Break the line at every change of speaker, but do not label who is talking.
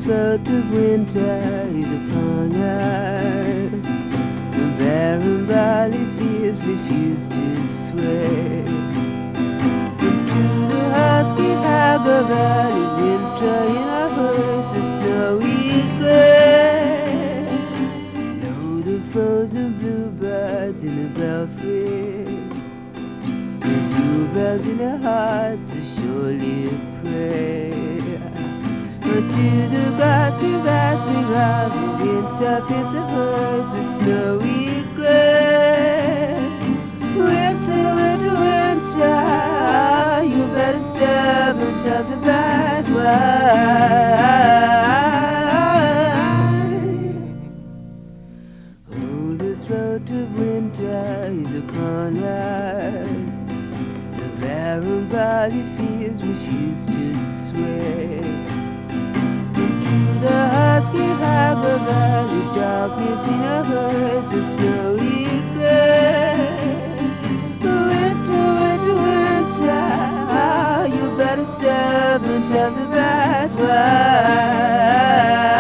throat of winter is upon us. The barren barley fields refuse to sway. Into the husky Haber Valley winter in our herds of snowy gray. Know the frozen bluebirds in the belfry. The bluebells in their hearts are surely a prey. But to the gasping bats we ride the winter pits of herds of snowy gray. Winter, winter, winter, you better servant of the bad wine. Oh, the throat of winter is upon us. The barren barley fields refuse to sway. Into the husky Haber Valley darkness in our herds of snowy gray. Winter, winter, winter, you better servant of the bad wine.